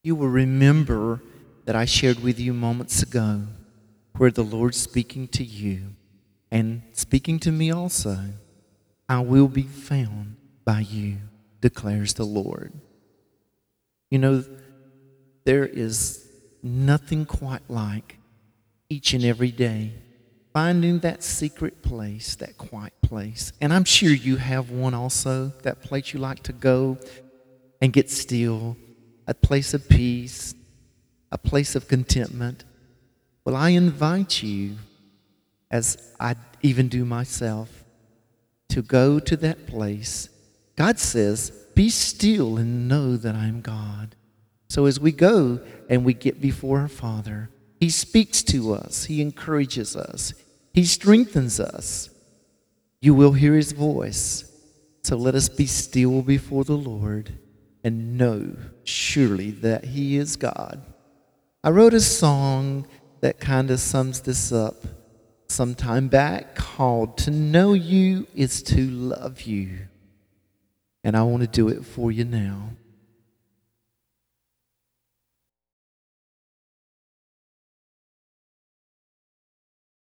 You will remember that I shared with you moments ago where the Lord's speaking to you and speaking to me also. I will be found by you, declares the Lord. You know, there is nothing quite like each and every day finding that secret place, that quiet place. And I'm sure you have one also, that place you like to go and get still, a place of peace, a place of contentment. Well, I invite you, as I even do myself, to go to that place. God says, be still and know that I'm God. So as we go and we get before our Father, He speaks to us. He encourages us. He strengthens us. You will hear His voice. So let us be still before the Lord and know surely that He is God. I wrote a song that kind of sums this up some time back called To Know You Is to Love You. And I want to do it for you now.